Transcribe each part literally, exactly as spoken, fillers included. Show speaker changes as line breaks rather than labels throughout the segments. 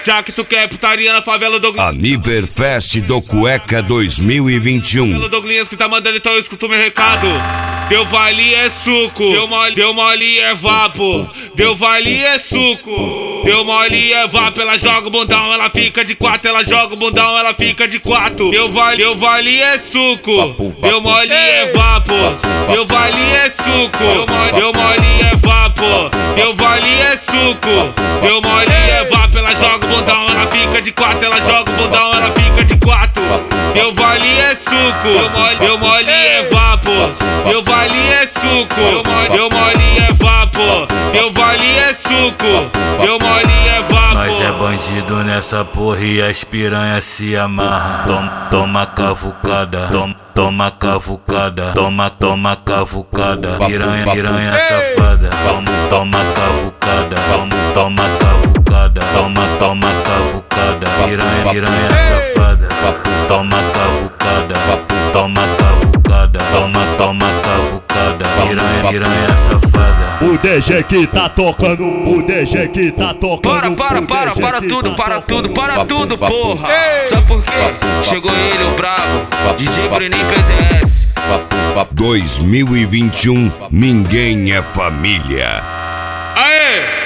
Já que tu quer putaria na favela do
Aniverfest do Cueca dois mil e vinte e um.
O Douglinhas que tá mandando, então eu escuto meu recado. Deu vale é suco, deu mole, deu mole é vapo. Deu vale é suco, deu mole é vapo. Ela joga o bundão, ela fica de quatro. Ela joga o bundão, ela fica de quatro. Deu vale, deu vale é suco, deu mole é vapo. Deu vale é suco, deu mole é vapo. Deu vale é suco, deu mole é vapo. Ela joga o bundão, ela fica de quatro. Ela joga o bundão, ela fica de quatro. Deu vale é suco, deu mole, deu mole é vapo. Deu vale é suco, deu mole é vapo. Deu vale é suco, deu mole é vapo.
Nós é bandido nessa porra e as piranhas se amarram. Toma, toma cavucada, toma, toma cavucada, toma, toma cavucada. Piranha, piranha safada, toma, toma cavucada, toma, toma cavucada, toma, toma cavucada. Piranha, piranha safada, toma cavucada, toma cavucada, toma, toma cavucada. Piranha, piranha safada.
O D J que tá tocando, o D J que tá tocando.
Para, para, para, para tudo, para tudo, para tudo, porra. Sabe por quê? Chegou ele, o brabo, D J Bruninho P Z S.
dois mil e vinte e um, ninguém é família.
Aê!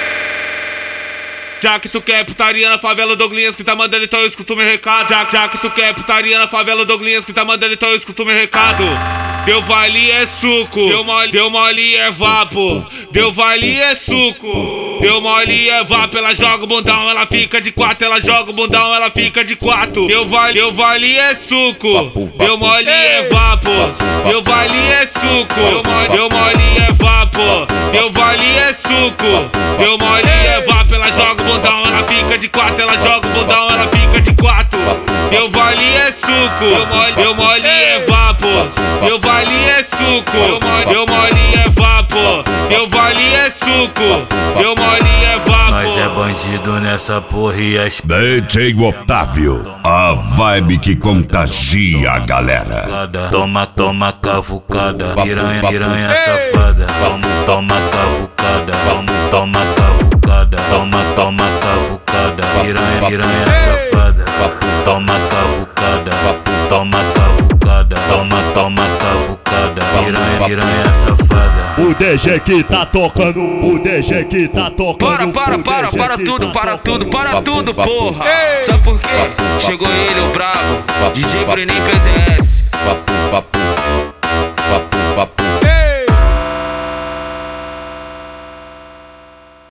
Já que tu quer putaria na favela, Douglinhas que tá mandando, então eu escuto meu recado. Já, já que tu quer putaria na favela, Douglinhas que tá mandando, então eu escuto meu recado. Deu vale é suco, deu mole, deu mole é vapo. Deu vale é suco, deu mole é vapo. Ela joga o bundão, ela fica de quatro. Ela joga o bundão, ela fica de quatro. Deu vale, deu vale é suco, deu mole é vapo. Deu vale é suco, deu mole é vapo. Deu vale é suco, deu mole é vapo. Ela joga o bundão, ela fica de quatro. Ela joga o bundão, ela fica de quatro. Deu vale é suco, deu mole, deu mole é vapo. Deu vale é suco, deu mole é vapo. Deu vale é suco, deu mole é vapo.
Nós é bandido nessa porra e as
D J Otávio, a vibe que contagia a galera.
Toma, toma cavucada, piranha, piranha safada. Toma, toma cavucada, toma, toma cavucada. Toma, toma cavucada, piranha, piranha safada. Toma cavucada, toma cavucada. Toma, toma cavucada, piranha, piranha safada.
O D J que tá tocando, o D J que tá tocando.
Para, para, para, para tudo, para tudo, para tudo, porra. Sabe por quê? Chegou ele, o brabo, D J Bruninho P Z S.